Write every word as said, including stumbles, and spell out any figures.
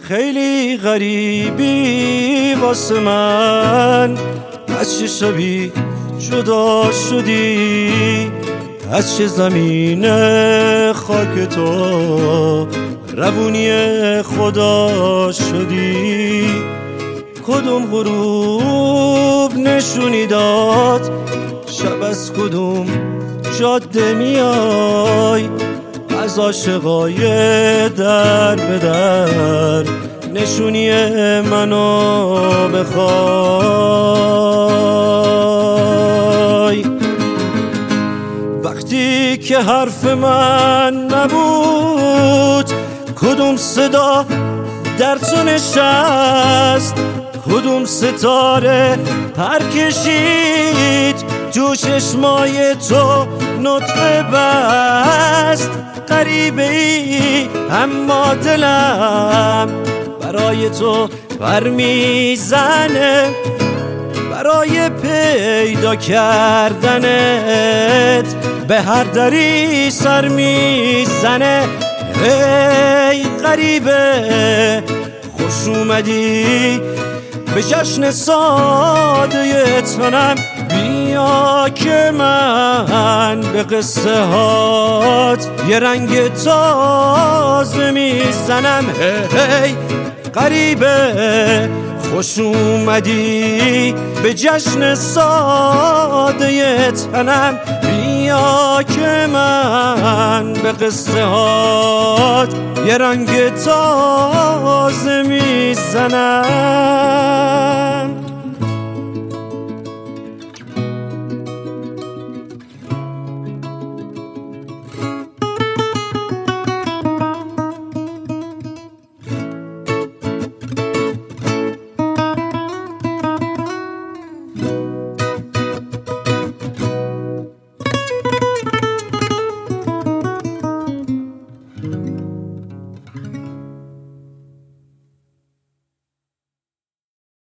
خیلی غریبی واسه من، از چه شبی جدا شدی، از چه زمین خاک تو روونی خدا شدی. کدوم غروب نشونی داد، شب از کدوم جاده میای، از عاشقای در به در نشونی منو بخوای. وقتی که حرف من نبود، کدوم صدا در تو نشست، کدوم ستاره پر کشید تو چشمای تو نطفه بست. غریبه ای اما دلم برای تو پر میزنه، برای پیدا کردنت به هر دری سر میزنه. ای غریبه خوش اومدی به جشن ساده تنم، بیا که من به قصه هات یه رنگ تازه میزنم. هی غریبه خوش اومدی به جشن ساده تنم، بیا که من به قصه هات یه رنگ تازه میزنم.